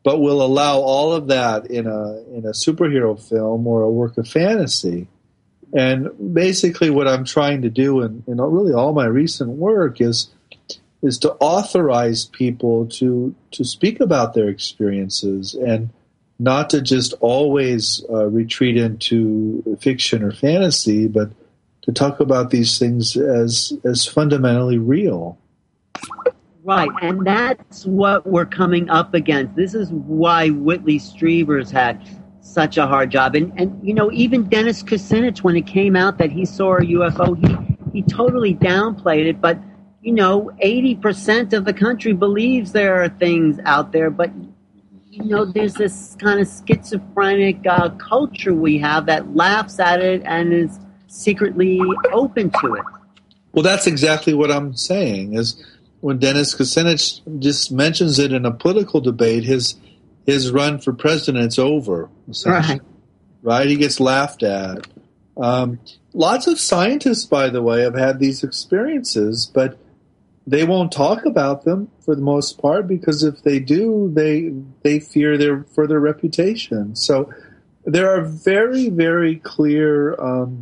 but will allow all of that in a in a superhero film or a work of fantasy. And basically what I'm trying to do in, in really all my recent work is is to authorize people to to speak about their experiences and not to just always uh, retreat into fiction or fantasy, but to talk about these things as as fundamentally real. Right, and that's what we're coming up against. This is why Whitley Strieber's had such a hard job. And, and you know, even Dennis Kucinich, when it came out that he saw a U F O, he, he totally downplayed it. But, you know, eighty percent of the country believes there are things out there. But, you know, there's this kind of schizophrenic uh, culture we have that laughs at it and is secretly open to it. Well, that's exactly what I'm saying, is when Dennis Kucinich just mentions it in a political debate, his his run for president's over. Right. Right? He gets laughed at. Um, lots of scientists, by the way, have had these experiences, but they won't talk about them for the most part because if they do, they they fear their for their reputation. So there are very, very clear um,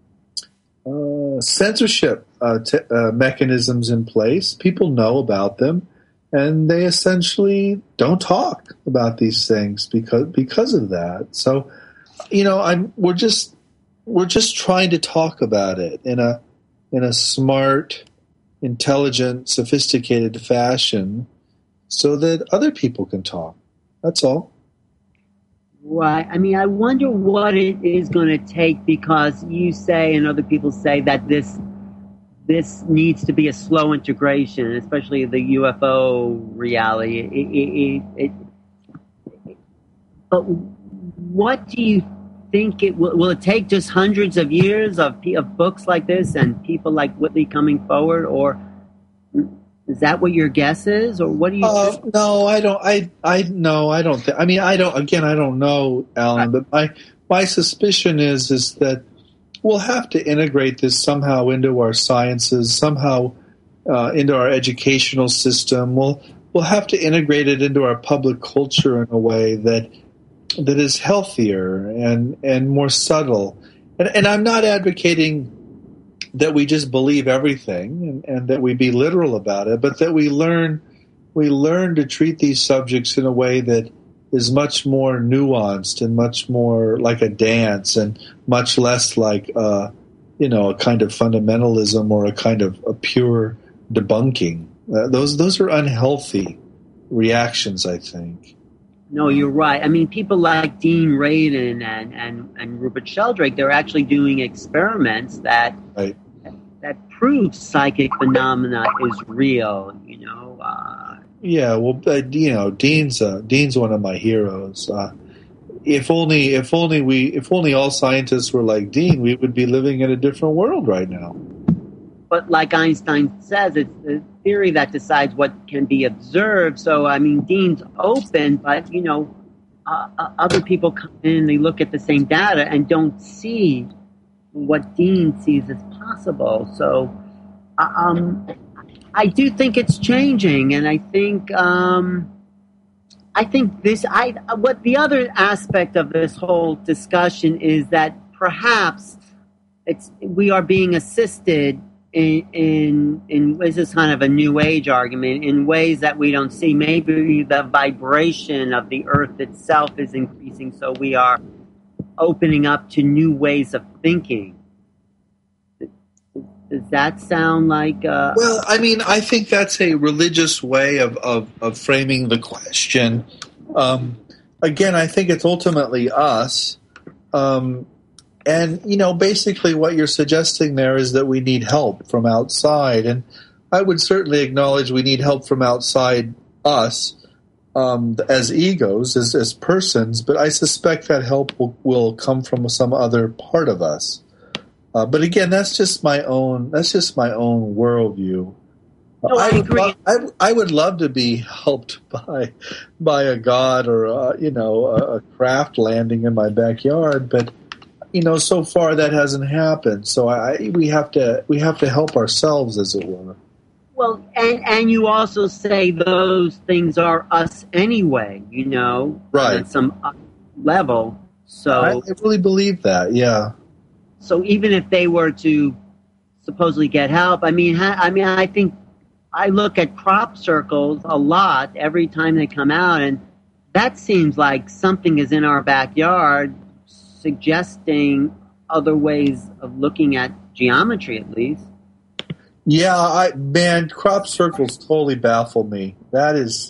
uh, censorship uh, t- uh, mechanisms in place. People know about them, and they essentially don't talk about these things because because of that. So, you know, I'm we're just we're just trying to talk about it in a in a smart, intelligent, sophisticated fashion, so that other people can talk. That's all. Right. I mean, I wonder what it is going to take, because you say and other people say that this this needs to be a slow integration, especially the U F O reality. It, it, it, it, but what do you think it will? Will it take just hundreds of years of of books like this and people like Whitley coming forward, or is that what your guess is, or what do you uh, think? No, I don't. I I no, I don't think. I mean, I don't. Again, I don't know, Alan. But my my suspicion is is that we'll have to integrate this somehow into our sciences, somehow uh, into our educational system. We'll we'll have to integrate it into our public culture in a way that that is healthier and and more subtle. And and I'm not advocating that we just believe everything and, and that we be literal about it, but that we learn we learn to treat these subjects in a way that is much more nuanced and much more like a dance and much less like uh, you know, a kind of fundamentalism or a kind of a pure debunking. Uh, those those are unhealthy reactions, I think. No, you're right. I mean, people like Dean Radin and, and, and Rupert Sheldrake, they're actually doing experiments that right. that prove psychic phenomena is real, you know. Uh, yeah, well, uh, you know, Dean's uh, Dean's one of my heroes. Uh, if only, if only we, if only all scientists were like Dean, we would be living in a different world right now. But like Einstein says, it's the theory that decides what can be observed. So, I mean, Dean's open, but, you know, uh, uh, other people come in and they look at the same data and don't see what Dean sees as possible. So, uh, um, I do think it's changing, and I think, um, I think this. I what the other aspect of this whole discussion is that perhaps it's we are being assisted in in in this is kind of a new age argument in ways that we don't see. Maybe the vibration of the earth itself is increasing, so we are opening up to new ways of thinking. Does that sound like... Uh, well, I mean, I think that's a religious way of, of, of framing the question. Um, again, I think it's ultimately us. Um, and, you know, basically what you're suggesting there is that we need help from outside. And I would certainly acknowledge we need help from outside us um, as egos, as, as persons. But I suspect that help will, will come from some other part of us. Uh, but again, that's just my own. That's just my own worldview. No, I, I agree. Would, I, I would love to be helped by by a god or a, you know a, a craft landing in my backyard, but you know so far that hasn't happened. So I we have to we have to help ourselves, as it were. Well, and and you also say those things are us anyway, you know, right? At some level. So I, I really believe that. Yeah. So even if they were to supposedly get help, I mean, ha- I mean, I think I look at crop circles a lot every time they come out, and that seems like something is in our backyard, suggesting other ways of looking at geometry, at least. Yeah, I man, crop circles totally baffle me. That is,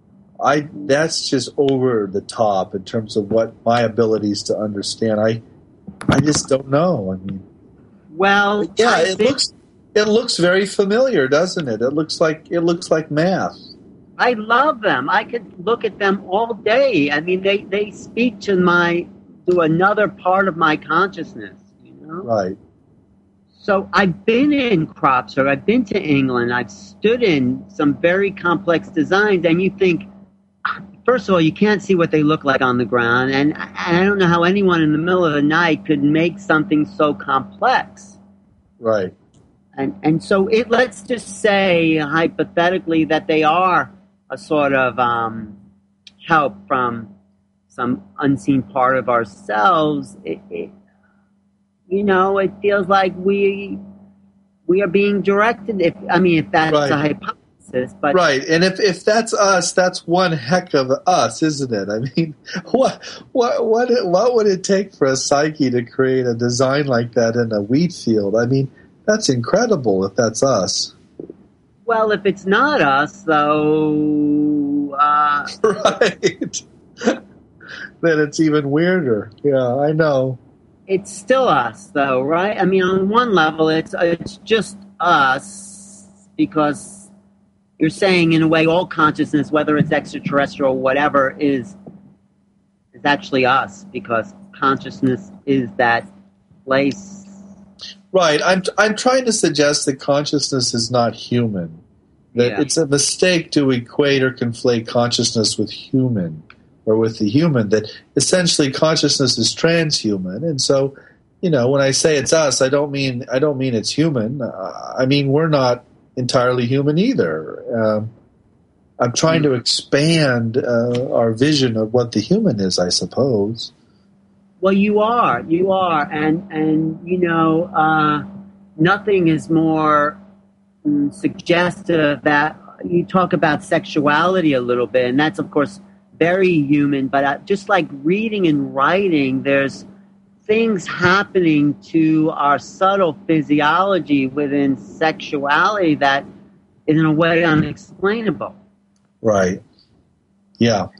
I that's just over the top in terms of what my abilities to understand. I, I just don't know. I mean, well, yeah, I it think, looks it looks very familiar, doesn't it? It looks like it looks like math. I love them. I could look at them all day. I mean, they they speak to my to another part of my consciousness. You know, right? So I've been in crop circles. I've been to England. I've stood in some very complex designs, and you think, first of all, you can't see what they look like on the ground, and, and I don't know how anyone in the middle of the night could make something so complex. Right. And and so it let's just say hypothetically that they are a sort of um, help from some unseen part of ourselves. It, it, you know, it feels like we we are being directed. If I mean, if that's right. a hypothesis, but right. And if, if that's us, that's one heck of us, isn't it? I mean, what what what what would it take for a psyche to create a design like that in a wheat field? I mean, that's incredible. If that's us. Well, if it's not us, though, uh, right? Then it's even weirder. Yeah, I know. It's still us, though, right? I mean, on one level, it's it's just us because you're saying, in a way, all consciousness, whether it's extraterrestrial or whatever, is is actually us because consciousness is that place. Right. I'm I'm trying to suggest that consciousness is not human. That Yeah. it's a mistake to equate or conflate consciousness with human. Or with the human, that essentially consciousness is transhuman, and so, you know, when I say it's us, I don't mean I don't mean it's human. Uh, I mean we're not entirely human either. Um, I'm trying to expand uh, our vision of what the human is, I suppose. Well, you are, you are, and and you know, uh, nothing is more mm, suggestive that you talk about sexuality a little bit, and that's of course very human, but uh, just like reading and writing, there's things happening to our subtle physiology within sexuality that is in a way unexplainable. Right. Yeah.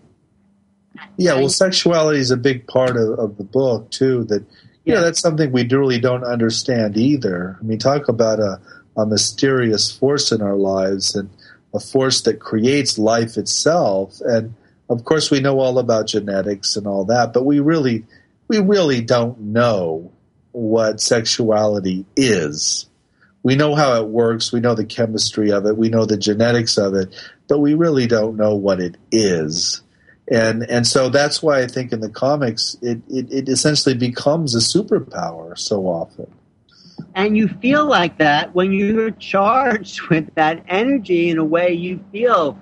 Yeah, well, sexuality is a big part of, of the book, too, that, you know, that's something we really don't understand either. I mean, talk about a, a mysterious force in our lives and a force that creates life itself. And of course, we know all about genetics and all that, but we really, we really don't know what sexuality is. We know how it works. We know the chemistry of it. We know the genetics of it, but we really don't know what it is. And and so that's why I think in the comics it, it, it essentially becomes a superpower so often. And you feel like that when you're charged with that energy in a way you feel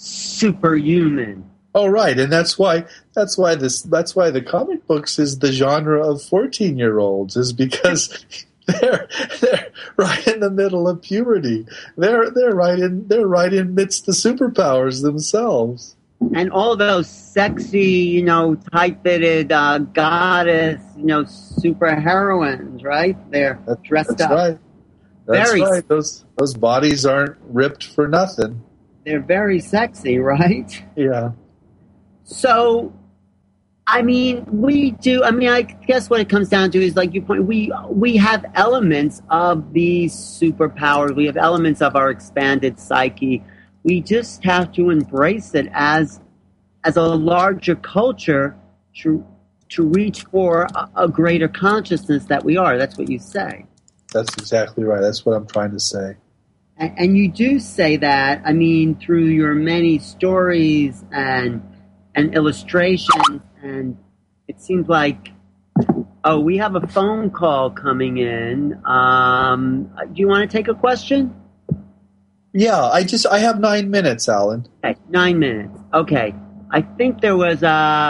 superhuman. Oh, right, and that's why that's why this that's why the comic books is the genre of fourteen-year-olds, is because they're they're right in the middle of puberty. They're they're right in they're right in midst the superpowers themselves. And all those sexy, you know, tight-fitted uh, goddess, you know, super heroines, right? They're That, dressed that's up. Right. That's very, right. Those those bodies aren't ripped for nothing. They're very sexy, right? Yeah. So, I mean, we do. I mean, I guess what it comes down to is, like you point, we we have elements of these superpowers. We have elements of our expanded psyche. We just have to embrace it as as a larger culture to to reach for a, a greater consciousness that we are. That's what you say. That's exactly right. That's what I'm trying to say. And, and you do say that. I mean, through your many stories and and illustrations, and it seems like, oh, we have a phone call coming in. Um, do you want to take a question? Yeah, I just I have nine minutes, Alan. Okay, nine minutes. Okay. I think there was a,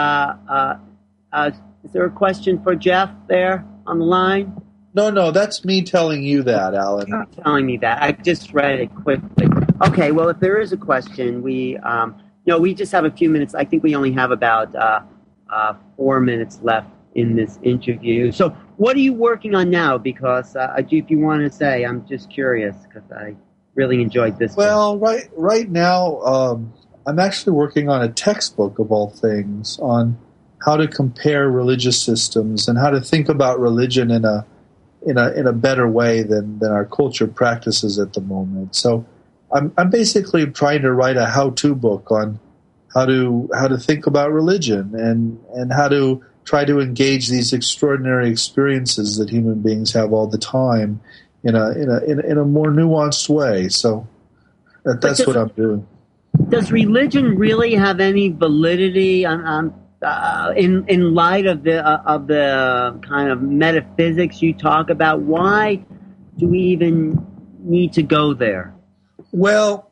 a, a is there a question for Jeff there on the line? No, no, that's me telling you that, Alan. You're telling me that. I just read it quickly. Okay, well, if there is a question, we, um, you know, we just have a few minutes. I think we only have about uh, uh, four minutes left in this interview. So what are you working on now? Because uh, if you want to say, I'm just curious because I really enjoyed this. Well, one. right right now, um, I'm actually working on a textbook of all things on how to compare religious systems and how to think about religion in a in a in a better way than, than our culture practices at the moment. So I'm I'm basically trying to write a how-to book on how to how to think about religion and, and how to try to engage these extraordinary experiences that human beings have all the time in a in a in a, in a more nuanced way. So that, that's does, what I'm doing. Does religion really have any validity on, on uh, in in light of the uh, of the kind of metaphysics you talk about? Why do we even need to go there? Well,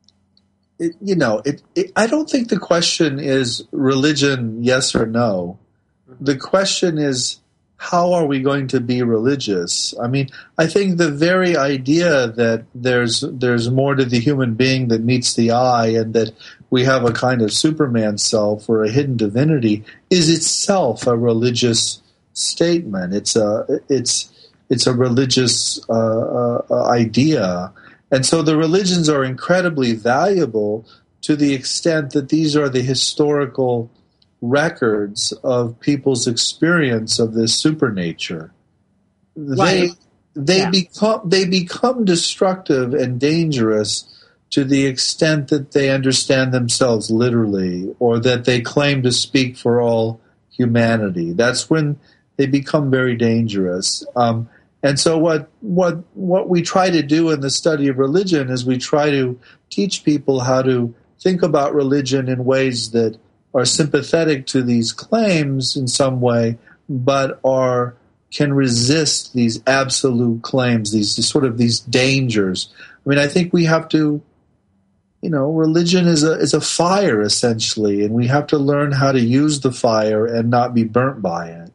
it, you know, it, it, I don't think the question is religion, yes or no. The question is, how are we going to be religious? I mean, I think the very idea that there's there's more to the human being than meets the eye and that we have a kind of Superman self or a hidden divinity is itself a religious statement. It's a it's it's a religious uh, uh, idea. And so the religions are incredibly valuable to the extent that these are the historical records of people's experience of this supernature. Right. They they yeah. become they become destructive and dangerous to the extent that they understand themselves literally or that they claim to speak for all humanity. That's when they become very dangerous. Um, and so what what what we try to do in the study of religion is we try to teach people how to think about religion in ways that are sympathetic to these claims in some way, but are can resist these absolute claims, these, these sort of these dangers. I mean, I think we have to, you know, religion is a is a fire essentially, and we have to learn how to use the fire and not be burnt by it.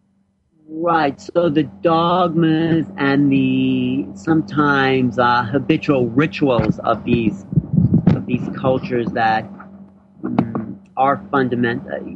Right. So the dogmas and the sometimes uh, habitual rituals of these of these cultures that um, are fundamental.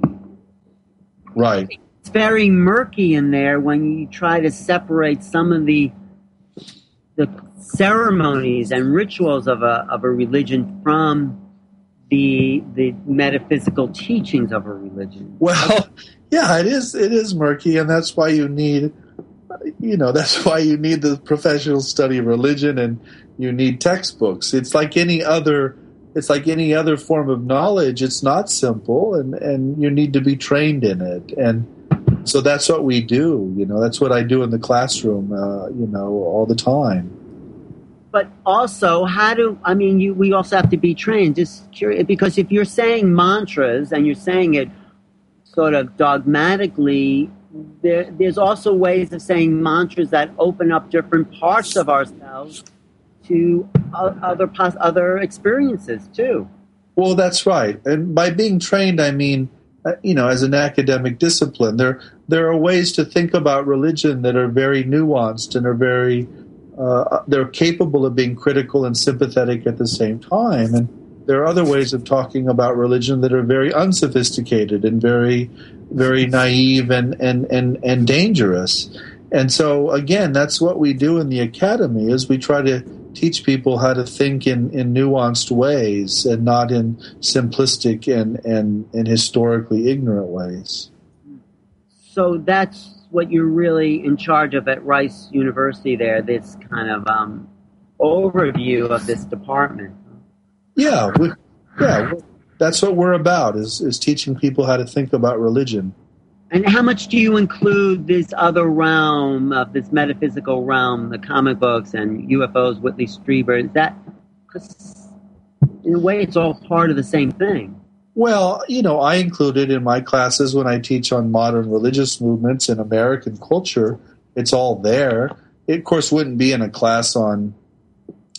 Right. It's very murky in there when you try to separate some of the the ceremonies and rituals of a of a religion from the the metaphysical teachings of a religion. Well, yeah, it is it is murky, and that's why you need you know, that's why you need the professional study of religion and you need textbooks. It's like any other it's like any other form of knowledge. It's not simple, and, and you need to be trained in it. And so that's what we do, you know, that's what I do in the classroom, uh, you know, all the time. But also, how do, I mean, you, we also have to be trained, just curious, because if you're saying mantras and you're saying it sort of dogmatically, there, there's also ways of saying mantras that open up different parts of ourselves to other other experiences, too. Well, that's right. And by being trained, I mean, you know, as an academic discipline, there there are ways to think about religion that are very nuanced and are very, uh, they're capable of being critical and sympathetic at the same time. And there are other ways of talking about religion that are very unsophisticated and very, very naive and, and, and, and dangerous. And so, again, that's what we do in the academy is we try to teach people how to think in, in nuanced ways and not in simplistic and, and, and historically ignorant ways. So that's what you're really in charge of at Rice University there, this kind of um, overview of this department. Yeah, we, yeah, that's what we're about, is, is teaching people how to think about religion. And how much do you include this other realm of this metaphysical realm, the comic books and U F Os, Whitley Strieber? Is that, because in a way, it's all part of the same thing. Well, you know, I include it in my classes when I teach on modern religious movements and American culture. It's all there. It, of course, wouldn't be in a class on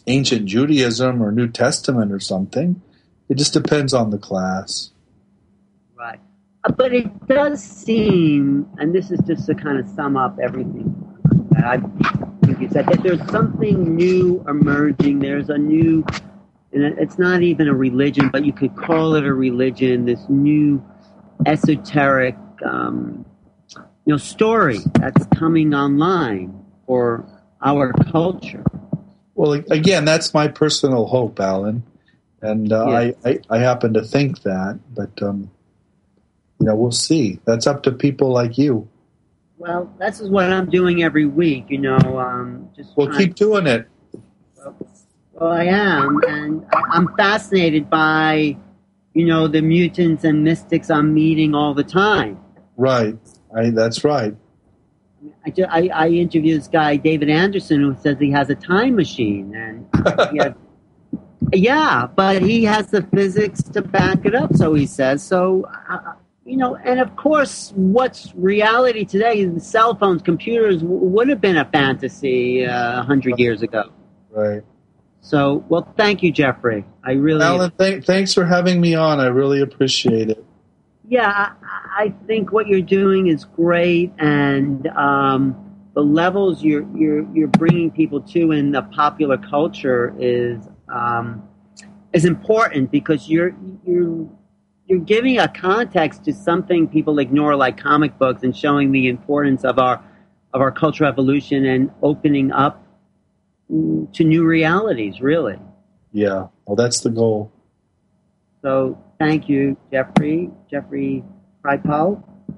ancient Judaism or New Testament or something. It just depends on the class. Right. Uh, But it does seem, and this is just to kind of sum up everything that I think you said, that there's something new emerging. There's a new, and it's not even a religion, but you could call it a religion, this new esoteric, um, you know, story that's coming online for our culture. Well, again, that's my personal hope, Alan. And uh, Yes. I, I, I happen to think that, but, um, you know, we'll see. That's up to people like you. Well, this is what I'm doing every week, you know. Um, just Well, trying- keep doing it. Well, I am, and I- I'm fascinated by, you know, the mutants and mystics I'm meeting all the time. Right. I, that's right. I, ju- I, I interviewed this guy, David Anderson, who says he has a time machine, and he has, yeah, but he has the physics to back it up, so he says. So, uh, you know, and of course, what's reality today? Cell phones, computers w- would have been a fantasy uh, a hundred years ago. Right. So, well, thank you, Jeffrey. I really, Alan, th- thanks for having me on. I really appreciate it. yeah, I, I think what you're doing is great, and um, the levels you're you're you're bringing people to in the popular culture is um, is important because you're you're you're giving a context to something people ignore, like comic books, and showing the importance of our of our cultural evolution and opening up to new realities. Really. Yeah. Well, that's the goal. So thank you, Jeffrey, Jeffrey Kripal,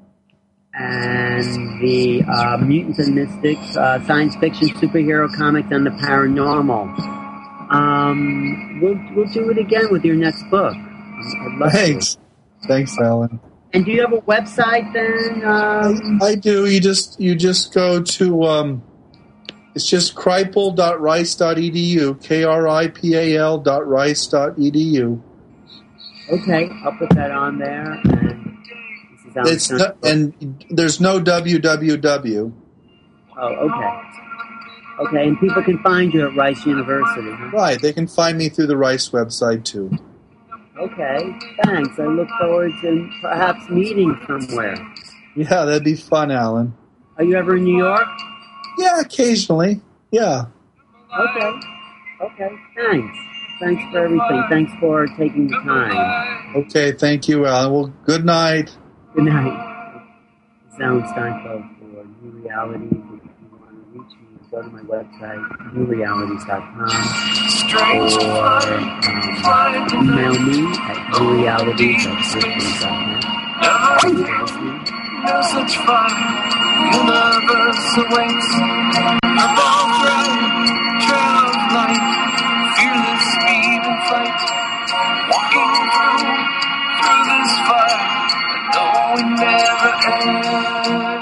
and the uh, Mutants and Mystics, uh, science fiction, superhero comics, and the paranormal. Um, we'll we'll do it again with your next book. I'd love Thanks. to. Thanks, Alan. And do you have a website then? Um, I do. You just you just go to um, it's just kripal dot rice dot e d u, K R I P A L dot rice dot e d u. okay, I'll put that on there. And this is Alan It's no, Steinfeld. and there's no www. Oh, okay. Okay, and people can find you at Rice University, huh? Right. They can find me through the Rice website too. Okay, thanks. I look forward to perhaps meeting somewhere. Yeah, that'd be fun, Alan. Are you ever in New York? Yeah, occasionally. Yeah. Okay. Okay, thanks. Thanks for everything. Thanks for taking the time. Okay. Thank you, Alan. Well, good night. Good night. This is Alan Steinfeld for New Realities. If you want to reach me, go to my website, new realities dot com, or um, email me at new realities at dot net. Thank you for listening. No such fun, universe awaits. A ball thread, trail of light, fearless speed and flight. Walking through, through this fire, though it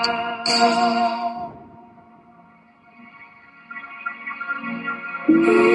never ends.